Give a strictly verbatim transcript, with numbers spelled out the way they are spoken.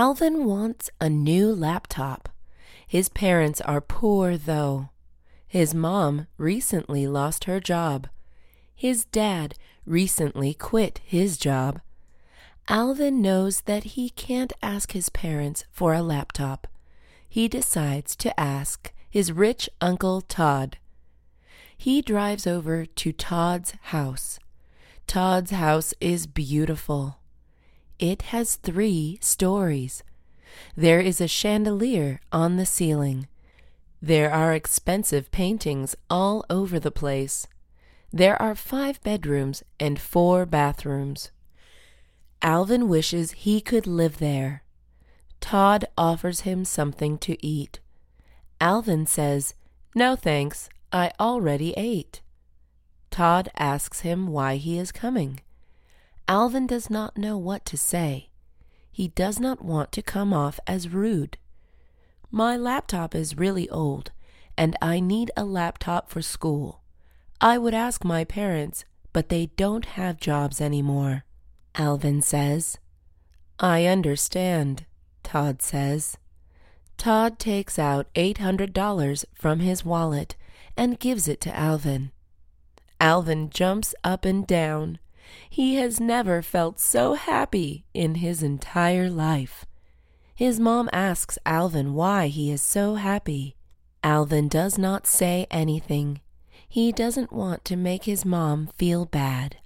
Alvin wants a new laptop. His parents are poor, though. His mom recently lost her job. His dad recently quit his job. Alvin knows that he can't ask his parents for a laptop. He decides to ask his rich Uncle Todd. He drives over to Todd's house. Todd's house is beautiful. It has three stories. There is a chandelier on the ceiling. There are expensive paintings all over the place. There are five bedrooms and four bathrooms. Alvin wishes he could live there. Todd offers him something to eat. Alvin says, "No thanks, I already ate." Todd asks him why he is coming. Alvin does not know what to say. He does not want to come off as rude. "My laptop is really old, and I need a laptop for school. I would ask my parents, but they don't have jobs anymore," Alvin says. "I understand," Todd says. Todd takes out eight hundred dollars from his wallet and gives it to Alvin. Alvin jumps up and down. He has never felt so happy in his entire life. His mom asks Alvin why he is so happy. Alvin does not say anything. He doesn't want to make his mom feel bad.